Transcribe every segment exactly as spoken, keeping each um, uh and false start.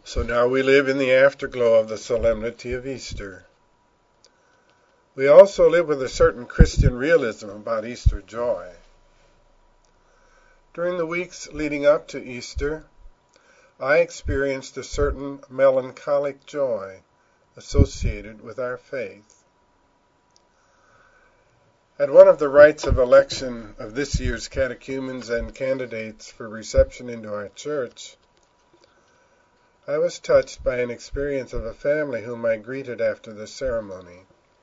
So now we live in the afterglow of the solemnity of Easter. We also live with a certain Christian realism about Easter joy. During the weeks leading up to Easter, I experienced a certain melancholic joy associated with our faith. At one of the rites of election of this year's catechumens and candidates for reception into our church, I was touched by an experience of a family whom I greeted after the ceremony.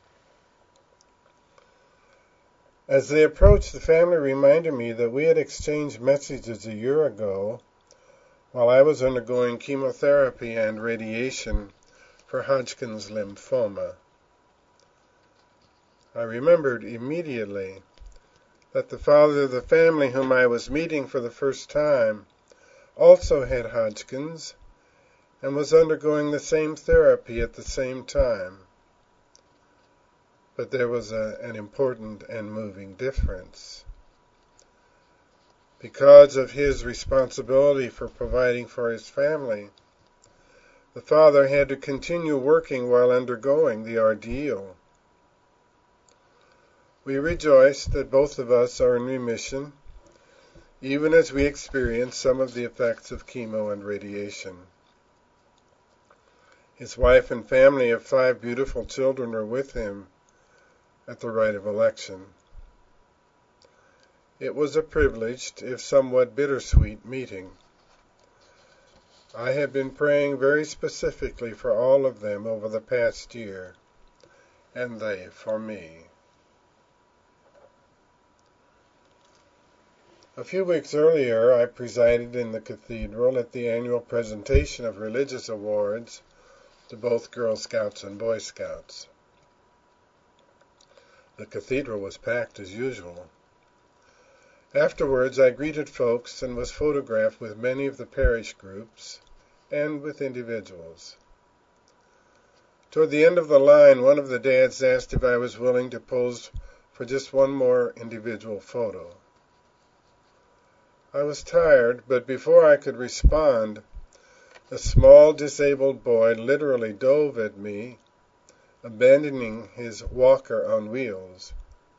As they approached, the family reminded me that we had exchanged messages a year ago while I was undergoing chemotherapy and radiation for Hodgkin's lymphoma. I remembered immediately that the father of the family whom I was meeting for the first time also had Hodgkin's and was undergoing the same therapy at the same time. But there was a, an important and moving difference. Because of his responsibility for providing for his family, the father had to continue working while undergoing the ordeal. We rejoice that both of us are in remission, even as we experience some of the effects of chemo and radiation. His wife and family of five beautiful children are with him at the rite of election. It was a privileged, if somewhat bittersweet, meeting. I have been praying very specifically for all of them over the past year, and they for me. A few weeks earlier, I presided in the cathedral at the annual presentation of religious awards to both Girl Scouts and Boy Scouts. The cathedral was packed as usual. Afterwards, I greeted folks and was photographed with many of the parish groups and with individuals. Toward the end of the line, one of the dads asked if I was willing to pose for just one more individual photo. I was tired, but before I could respond, a small disabled boy literally dove at me, abandoning his walker on wheels.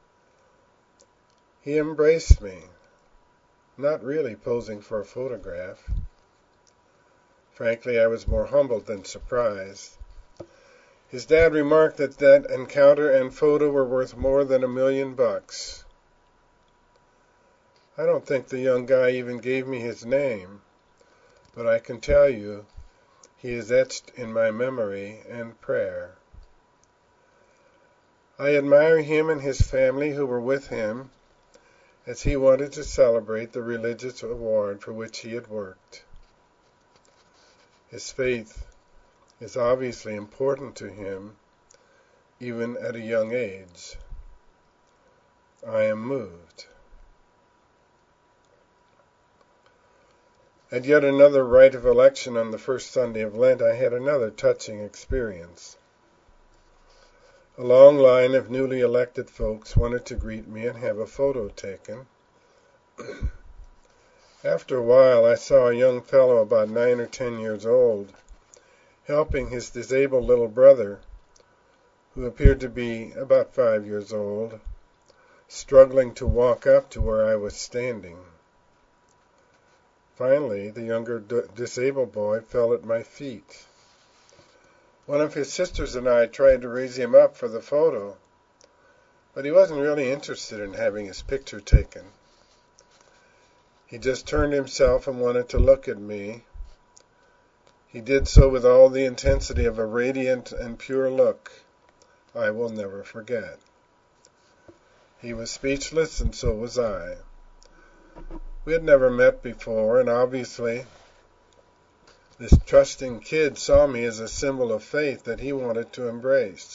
He embraced me, not really posing for a photograph. Frankly, I was more humbled than surprised. His dad remarked that that encounter and photo were worth more than a million bucks. I don't think the young guy even gave me his name, but I can tell you he is etched in my memory and prayer. I admire him and his family who were with him as he wanted to celebrate the religious award for which he had worked. His faith is obviously important to him, even at a young age. I am moved. At yet another rite of election on the first Sunday of Lent, I had another touching experience. A long line of newly elected folks wanted to greet me and have a photo taken. After a while, I saw a young fellow about nine or ten years old helping his disabled little brother, who appeared to be about five years old, struggling to walk up to where I was standing. Finally, the younger d- disabled boy fell at my feet. One of his sisters and I tried to raise him up for the photo, but he wasn't really interested in having his picture taken. He just turned himself and wanted to look at me. He did so with all the intensity of a radiant and pure look I will never forget. He was speechless, and so was I. We had never met before, and obviously this trusting kid saw me as a symbol of faith that he wanted to embrace.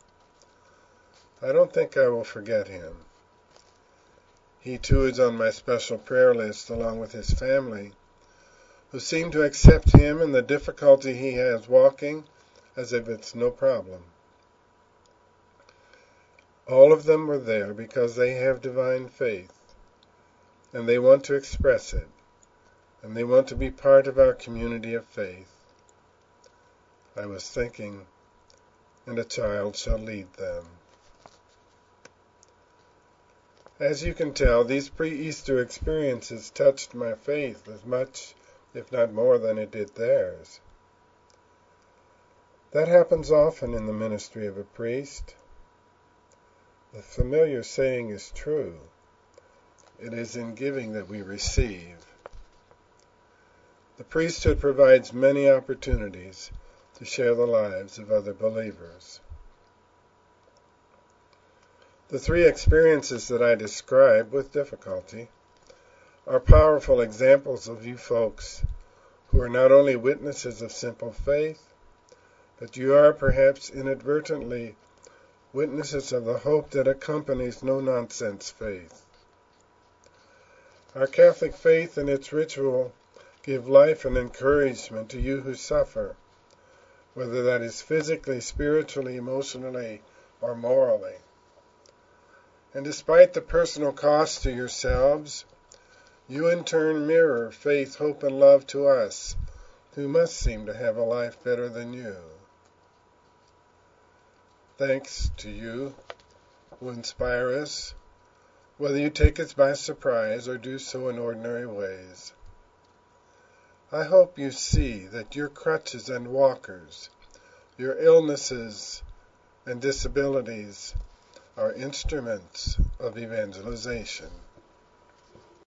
I don't think I will forget him. He too is on my special prayer list along with his family, who seem to accept him and the difficulty he has walking as if it's no problem. All of them were there because they have divine faith, and they want to express it, and they want to be part of our community of faith. I was thinking, and a child shall lead them. As you can tell, these pre-Easter experiences touched my faith as much, if not more, than it did theirs. That happens often in the ministry of a priest. The familiar saying is true. It is in giving that we receive. The priesthood provides many opportunities to share the lives of other believers. The three experiences that I describe with difficulty are powerful examples of you folks who are not only witnesses of simple faith, but you are perhaps inadvertently witnesses of the hope that accompanies no-nonsense faith. Our Catholic faith and its ritual give life and encouragement to you who suffer, whether that is physically, spiritually, emotionally, or morally. And despite the personal cost to yourselves, you in turn mirror faith, hope, and love to us, who must seem to have a life better than you. Thanks to you who inspire us, whether you take us by surprise or do so in ordinary ways. I hope you see that your crutches and walkers, your illnesses and disabilities, are instruments of evangelization.